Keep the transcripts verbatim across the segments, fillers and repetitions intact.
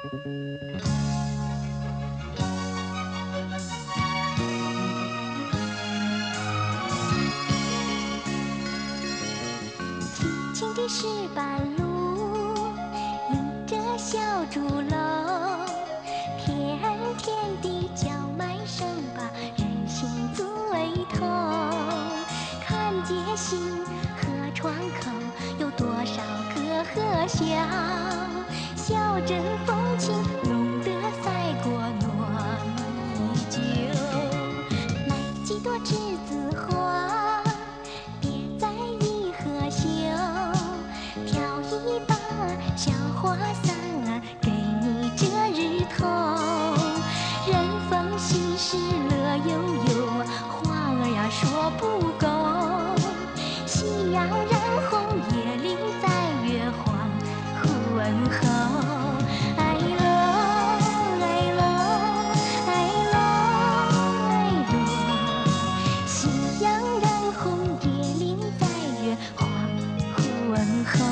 轻轻的石板路，迎着小竹楼，甜甜的叫卖声把人心醉透。看街心河窗口，有多少个和笑，小镇风情浓得赛过糯米酒。买几朵栀子花，别在一河袖，挑一把小花伞给你遮日头。人逢喜事乐悠悠，话儿呀说不够。夕阳染红叶林，在月黄忽问候。哎喽哎喽哎喽哎喽，夕阳染红叶林，在月黄忽问候。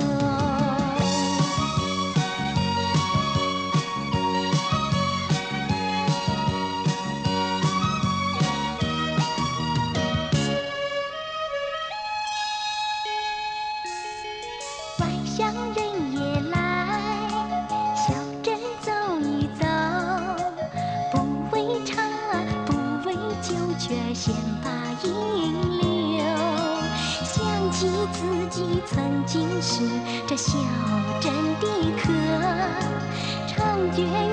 外乡人也来，小镇走一走，不为茶，不为酒，却先把银留。想起自己曾经是这小镇的客，常觉